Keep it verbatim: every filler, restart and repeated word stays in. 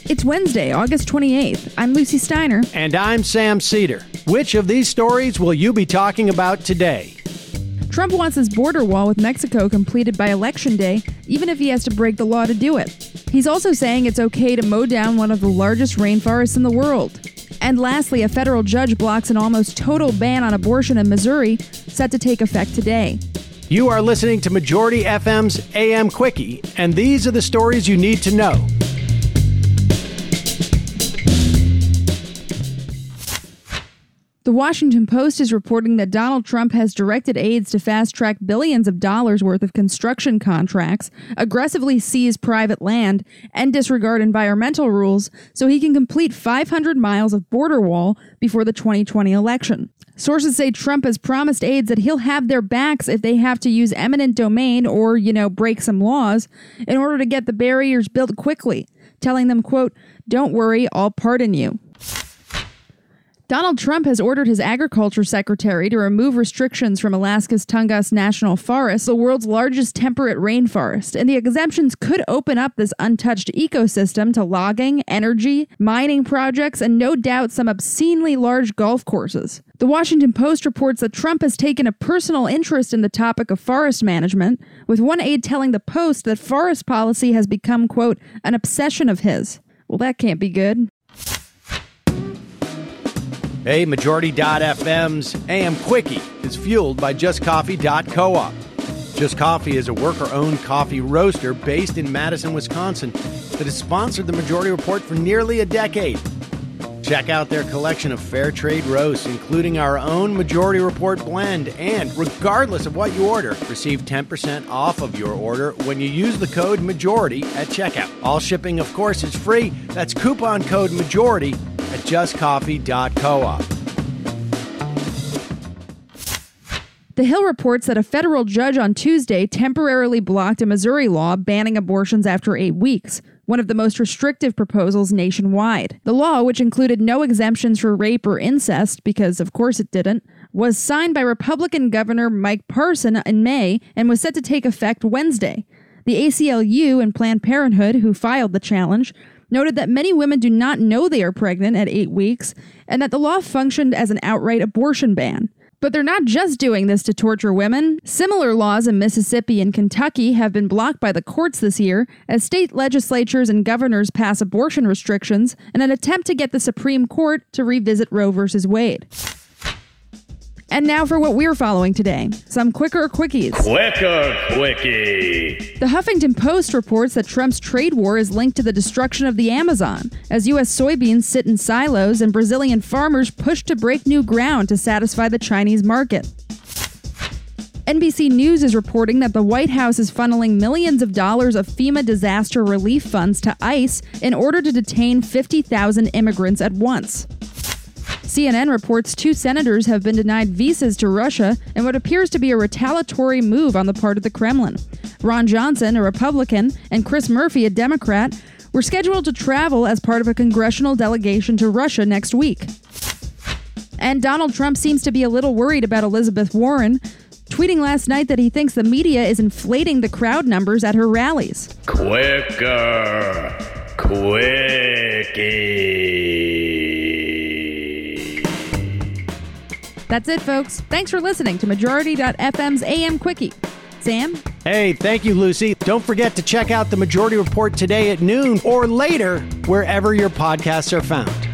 It's Wednesday, August twenty-eighth. I'm Lucy Steiner. And I'm Sam Cedar. Which of these stories will you be talking about today? Trump wants his border wall with Mexico completed by Election Day, even if he has to break the law to do it. He's also saying it's okay to mow down one of the largest rainforests in the world. And lastly, a federal judge blocks an almost total ban on abortion in Missouri, set to take effect today. You are listening to Majority F M's A M Quickie, and these are the stories you need to know. The Washington Post is reporting that Donald Trump has directed aides to fast-track billions of dollars worth of construction contracts, aggressively seize private land, and disregard environmental rules so he can complete five hundred miles of border wall before the twenty twenty election. Sources say Trump has promised aides that he'll have their backs if they have to use eminent domain or, you know, break some laws in order to get the barriers built quickly, telling them, quote, "Don't worry, I'll pardon you." Donald Trump has ordered his agriculture secretary to remove restrictions from Alaska's Tongass National Forest, the world's largest temperate rainforest, and the exemptions could open up this untouched ecosystem to logging, energy, mining projects, and no doubt some obscenely large golf courses. The Washington Post reports that Trump has taken a personal interest in the topic of forest management, with one aide telling the Post that forest policy has become, quote, an obsession of his. Well, that can't be good. Hey, Majority dot F M's A M Quickie is fueled by just coffee dot coop. Just Coffee is a worker-owned coffee roaster based in Madison, Wisconsin that has sponsored the Majority Report for nearly a decade. Check out their collection of fair trade roasts, including our own Majority Report blend, and regardless of what you order, receive ten percent off of your order when you use the code MAJORITY at checkout. All shipping, of course, is free. That's coupon code MAJORITY at just coffee dot coop. The Hill reports that a federal judge on Tuesday temporarily blocked a Missouri law banning abortions after eight weeks, one of the most restrictive proposals nationwide. The law, which included no exemptions for rape or incest, because of course it didn't, was signed by Republican Governor Mike Parson in May and was set to take effect Wednesday. The A C L U and Planned Parenthood, who filed the challenge, noted that many women do not know they are pregnant at eight weeks and that the law functioned as an outright abortion ban. But they're not just doing this to torture women. Similar laws in Mississippi and Kentucky have been blocked by the courts this year as state legislatures and governors pass abortion restrictions in an attempt to get the Supreme Court to revisit Roe versus Wade. And now for what we're following today. Some quicker quickies. Quicker quickie. The Huffington Post reports that Trump's trade war is linked to the destruction of the Amazon, as U S soybeans sit in silos and Brazilian farmers push to break new ground to satisfy the Chinese market. N B C News is reporting that the White House is funneling millions of dollars of FEMA disaster relief funds to ICE in order to detain fifty thousand immigrants at once. C N N reports two senators have been denied visas to Russia in what appears to be a retaliatory move on the part of the Kremlin. Ron Johnson, a Republican, and Chris Murphy, a Democrat, were scheduled to travel as part of a congressional delegation to Russia next week. And Donald Trump seems to be a little worried about Elizabeth Warren, tweeting last night that he thinks the media is inflating the crowd numbers at her rallies. Quicker quickie. That's it, folks. Thanks for listening to Majority dot F M's A M Quickie. Sam? Hey, thank you, Lucy. Don't forget to check out the Majority Report today at noon or later, wherever your podcasts are found.